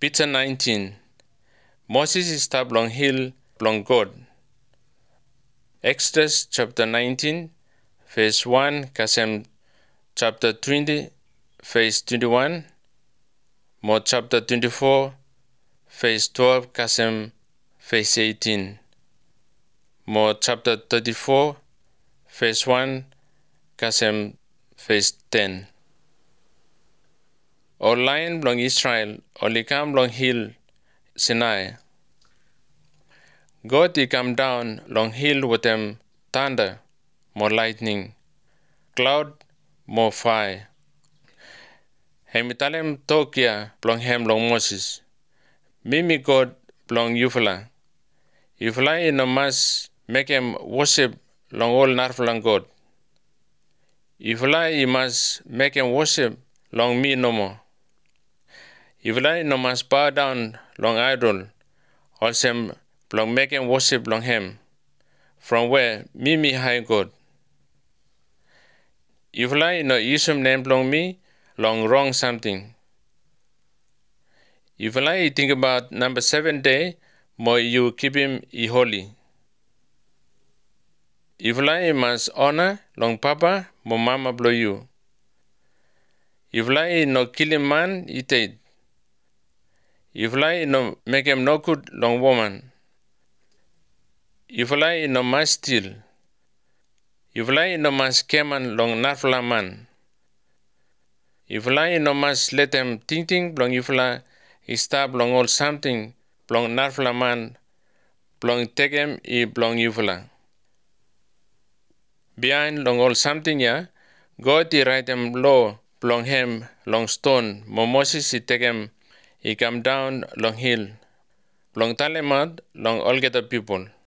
Picture 19. Moses is stop long hill long God. Exodus chapter 19, verse 1, kasem chapter 20, verse 21, mo chapter 24, verse 12, kasem verse 18, mo chapter 34, verse 1, kasem verse 10. Or lion long Israel, or likam long hill Sinai. God he come down long hill with them thunder, more lightning, cloud, more fire. Hemitalem tokia long hem long Moses. Mimi God long Yufla. Yufla in a mass make him worship long all narflang God. Yufla he must make him worship long me no more. Yufla no must bow down long idol, also long make him worship long him. From where Mimi high God. If I no isum name long me, long wrong something. If I think about number 7 day, more you keep him holy. If I must honor long papa, more mama blow you. If I no kill him man, eat it. If I no make him no good long woman. If I no must steal. If I no must keman long nafla man. If I no must let them think long if I stop long all something long nafla man long take him long yufla. Behind long all something ya, God he write them law long him long stone. Moses he take him he come down long hill. Long talemat long all get the people.